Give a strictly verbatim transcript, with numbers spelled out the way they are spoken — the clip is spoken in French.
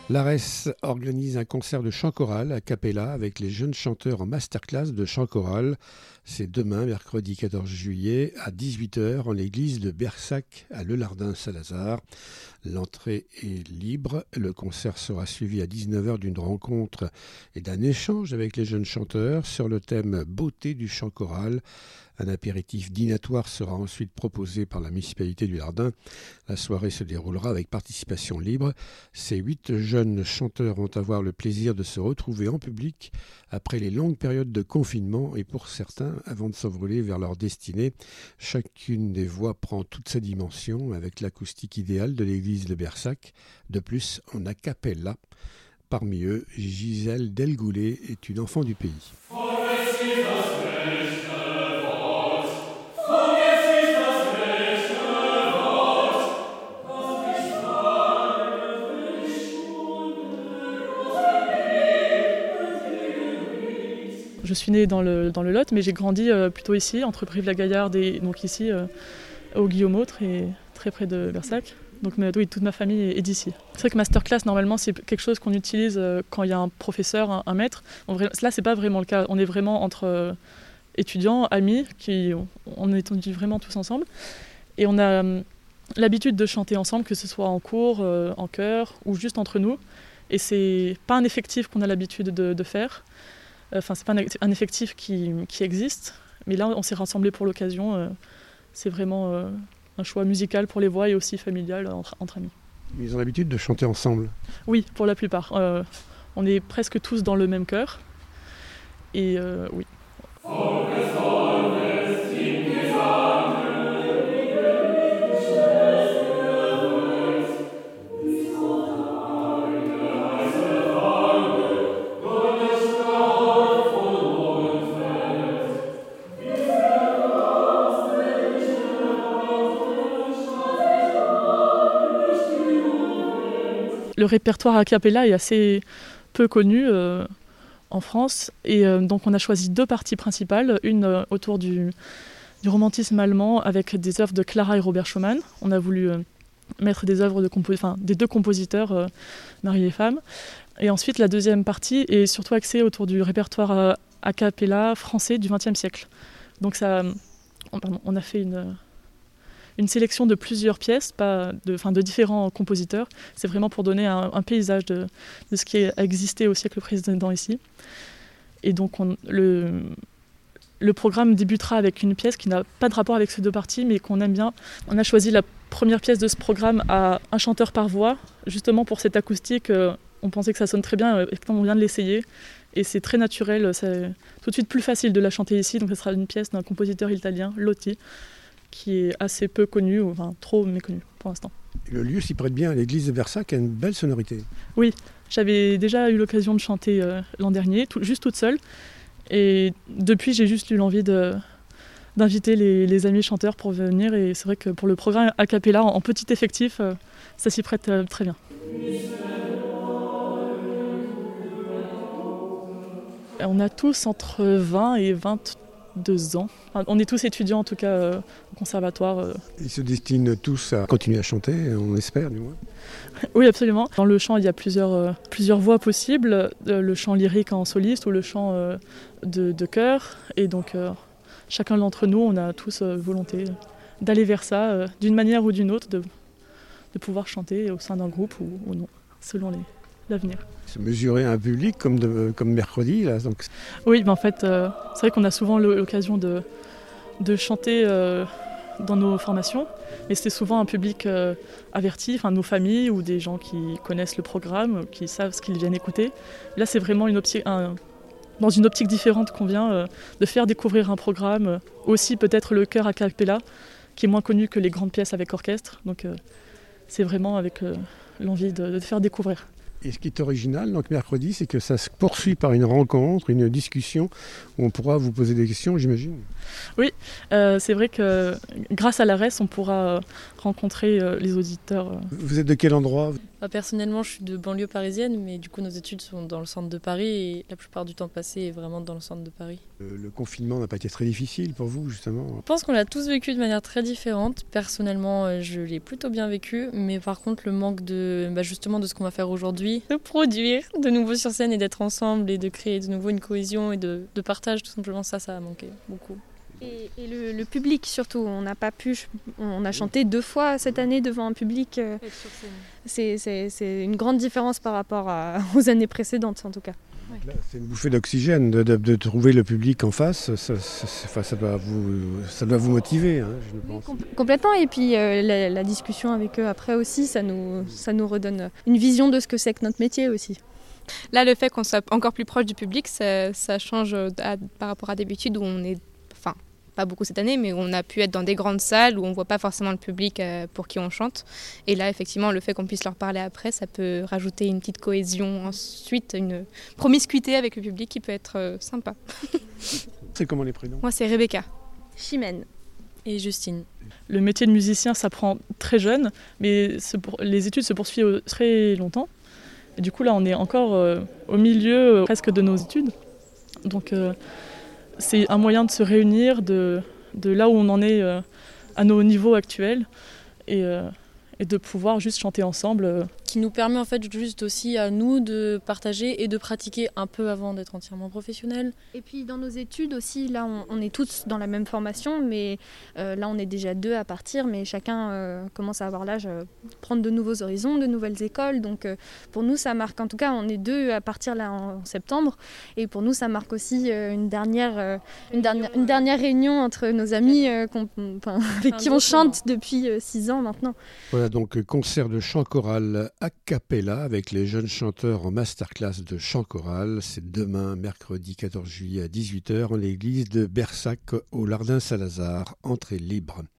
L'A R E S organise un concert de chant choral a cappella avec les jeunes chanteurs en masterclass de chant choral. C'est demain, mercredi quatorze juillet, à dix-huit heures, en l'église de Bersac à Le Lardin-Salazar. L'entrée est libre. Le concert sera suivi à dix-neuf heures d'une rencontre et d'un échange avec les jeunes chanteurs sur le thème « Beauté du chant choral ». Un apéritif dînatoire sera ensuite proposé par la municipalité du Lardin. La soirée se déroulera avec participation libre. Ces huit jeunes chanteurs vont avoir le plaisir de se retrouver en public après les longues périodes de confinement et pour certains, avant de s'envoler vers leur destinée. Chacune des voix prend toute sa dimension avec l'acoustique idéale de l'église de Bersac. De plus, en a cappella. Parmi eux, Gisèle Delgoulet est une enfant du pays. Je suis née dans le, dans le Lot, mais j'ai grandi euh, plutôt ici, entre Brive-la-Gaillarde et donc ici, euh, au Guillaumeau, très, très près de Bersac. Donc mais, oui, toute ma famille est, est d'ici. C'est vrai que masterclass, normalement, c'est quelque chose qu'on utilise euh, quand il y a un professeur, un, un maître. En vrai, là, c'est pas vraiment le cas. On est vraiment entre euh, étudiants, amis, qui, on, on est vraiment tous ensemble. Et on a euh, l'habitude de chanter ensemble, que ce soit en cours, euh, en chœur ou juste entre nous. Et c'est pas un effectif qu'on a l'habitude de, de faire. Enfin, c'est pas un effectif qui, qui existe, mais là, on s'est rassemblés pour l'occasion. Euh, c'est vraiment euh, un choix musical pour les voix et aussi familial entre, entre amis. Ils ont l'habitude de chanter ensemble? Oui, pour la plupart. Euh, on est presque tous dans le même chœur. Et euh, oui. Le répertoire a cappella est assez peu connu euh, en France et euh, donc on a choisi deux parties principales, une euh, autour du, du romantisme allemand avec des œuvres de Clara et Robert Schumann. On a voulu euh, mettre des œuvres de compo- enfin, des deux compositeurs, euh, mari et femme. Et ensuite la deuxième partie est surtout axée autour du répertoire euh, a cappella français du vingtième siècle. Donc ça, on, pardon, on a fait une... une sélection de plusieurs pièces, pas de, enfin de différents compositeurs. C'est vraiment pour donner un, un paysage de, de ce qui a existé au siècle précédent ici. Et donc on, le, le programme débutera avec une pièce qui n'a pas de rapport avec ces deux parties, mais qu'on aime bien. On a choisi la première pièce de ce programme à un chanteur par voix, justement pour cette acoustique. Euh, on pensait que ça sonne très bien, et on vient de l'essayer. Et c'est très naturel, c'est tout de suite plus facile de la chanter ici. Donc ce sera une pièce d'un compositeur italien, Lotti, qui est assez peu connu, ou enfin trop méconnu pour l'instant. Le lieu s'y prête bien, l'église de Bersac a une belle sonorité. Oui, j'avais déjà eu l'occasion de chanter euh, l'an dernier, tout, juste toute seule. Et depuis, j'ai juste eu l'envie de, d'inviter les, les amis chanteurs pour venir. Et c'est vrai que pour le programme a cappella, en, en petit effectif, euh, ça s'y prête euh, très bien. On a tous entre vingt et vingt-deux ans. Enfin, on est tous étudiants en tout cas euh, au conservatoire. Euh. Ils se destinent tous à continuer à chanter, on espère du moins. Oui, absolument. Dans le chant, il y a plusieurs, euh, plusieurs voix possibles. Euh, le chant lyrique en soliste ou le chant euh, de, de chœur. Et donc euh, chacun d'entre nous, on a tous euh, volonté d'aller vers ça, euh, d'une manière ou d'une autre, de, de pouvoir chanter au sein d'un groupe ou, ou non, selon les, l'avenir. Se mesurer à un public comme, de, comme mercredi là, donc... Oui, ben en fait, euh, c'est vrai qu'on a souvent l'occasion de, de chanter euh, dans nos formations, mais c'est souvent un public euh, averti, enfin nos familles ou des gens qui connaissent le programme, qui savent ce qu'ils viennent écouter. Là, c'est vraiment une optique, un, dans une optique différente qu'on vient euh, de faire découvrir un programme, euh, aussi peut-être le chœur a cappella, qui est moins connu que les grandes pièces avec orchestre. Donc euh, c'est vraiment avec euh, l'envie de, de faire découvrir. Et ce qui est original, donc mercredi, c'est que ça se poursuit par une rencontre, une discussion où on pourra vous poser des questions, j'imagine. Oui, euh, c'est vrai que grâce à l'A R E S, on pourra rencontrer euh, les auditeurs. Vous êtes de quel endroit ? Bah, personnellement, je suis de banlieue parisienne, mais du coup, nos études sont dans le centre de Paris et la plupart du temps passé est vraiment dans le centre de Paris. Le confinement n'a pas été très difficile pour vous, justement? Je pense qu'on l'a tous vécu de manière très différente. Personnellement, je l'ai plutôt bien vécu, mais par contre, le manque de, bah justement de ce qu'on va faire aujourd'hui, de produire de nouveau sur scène et d'être ensemble et de créer de nouveau une cohésion et de, de partage, tout simplement, ça, ça a manqué beaucoup. Et, et le, le public surtout, on n'a pas pu, on a chanté deux fois cette année devant un public. Euh, c'est, c'est, c'est une grande différence par rapport à, aux années précédentes en tout cas. Là, c'est une bouffée d'oxygène de, de, de trouver le public en face, ça, ça, ça, doit, vous, ça doit vous motiver, hein, je pense. Oui, compl- complètement, et puis euh, la, la discussion avec eux après aussi, ça nous, ça nous redonne une vision de ce que c'est que notre métier aussi. Là, le fait qu'on soit encore plus proche du public, ça, ça change à, par rapport à d'habitude où on est, enfin, pas beaucoup cette année, mais on a pu être dans des grandes salles où on ne voit pas forcément le public pour qui on chante. Et là, effectivement, le fait qu'on puisse leur parler après, ça peut rajouter une petite cohésion, ensuite une promiscuité avec le public qui peut être sympa. C'est comment les prénoms? Moi, c'est Rebecca. Chimène. Et Justine. Le métier de musicien s'apprend très jeune, mais pour... les études se poursuivent très longtemps. Et du coup, là, on est encore euh, au milieu euh, presque de nos études. Donc, euh, c'est un moyen de se réunir de, de là où on en est euh, à nos niveaux actuels et, euh, et de pouvoir juste chanter ensemble. Euh. Qui nous permet en fait juste aussi à nous de partager et de pratiquer un peu avant d'être entièrement professionnels. Et puis dans nos études aussi, là on, on est tous dans la même formation, mais euh, là on est déjà deux à partir, mais chacun euh, commence à avoir l'âge, euh, prendre de nouveaux horizons, de nouvelles écoles. Donc euh, pour nous ça marque, en tout cas on est deux à partir là en, en septembre, et pour nous ça marque aussi euh, une, dernière, euh, une, dernière, une dernière réunion entre nos amis euh, qu'on, enfin, avec qui on chante depuis euh, six ans maintenant. Voilà donc concert de chant choral a cappella avec les jeunes chanteurs en masterclass de chant choral. C'est demain, mercredi quatorze juillet à dix-huit heures en l'église de Bersac au Lardin Saint-Lazare. Entrée libre.